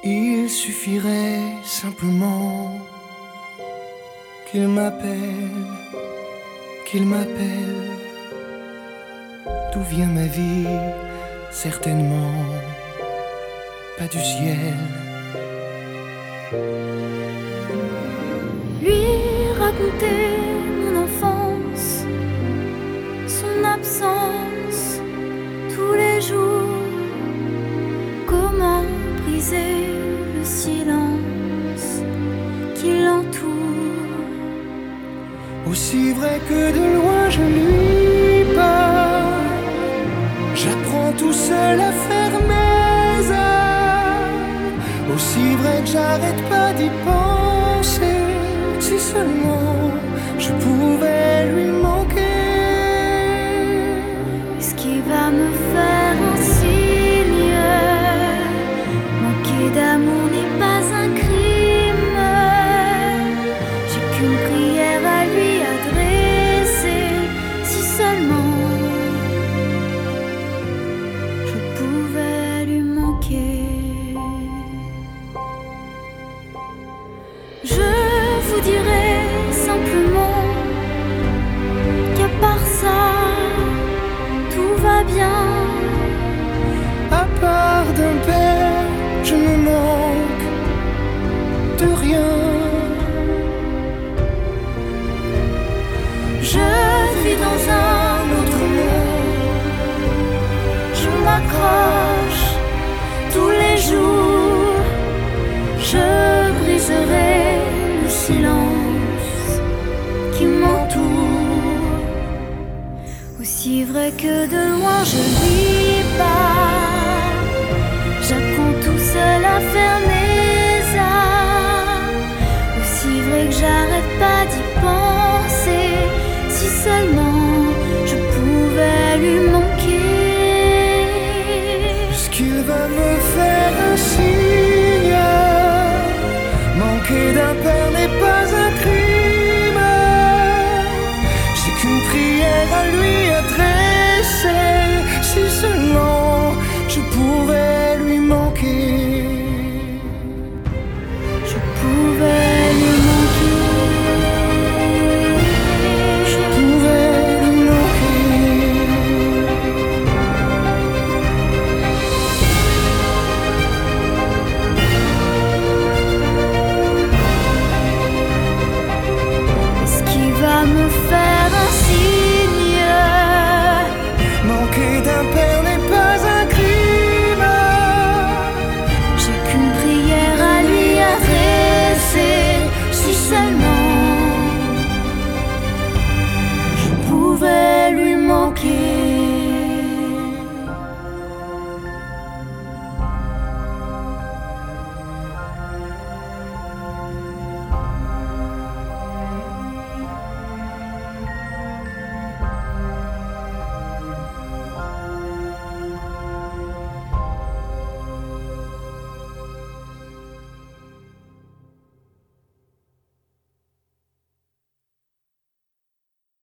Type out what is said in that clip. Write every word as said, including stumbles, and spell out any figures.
Il suffirait simplement qu'il m'appelle, qu'il m'appelle. D'où vient ma vie? Certainement pas du ciel. Lui raconter mon enfance, son absence tous les jours. Comment briser le silence qui l'entoure? Aussi vrai que de loin je lui parle, j'apprends tout seul à faire mes armes. Aussi vrai que j'arrête pas d'y penser. Si seulement je pouvais lui manquer. Est-ce qu'il va me faire un signe? Manquer d'amour n'est pas un crime. J'ai qu'une prière à lui adresser. Si seulement je pouvais lui manquer. Je vous dirai simplement qu'à part ça, tout va bien. À part d'un père, je ne manque de rien. Je vis dans un autre monde. Je m'accroche tous les jours. Je briserai le silence qui m'entoure. Aussi vrai que de loin je lui parle, j'apprends tout seul à faire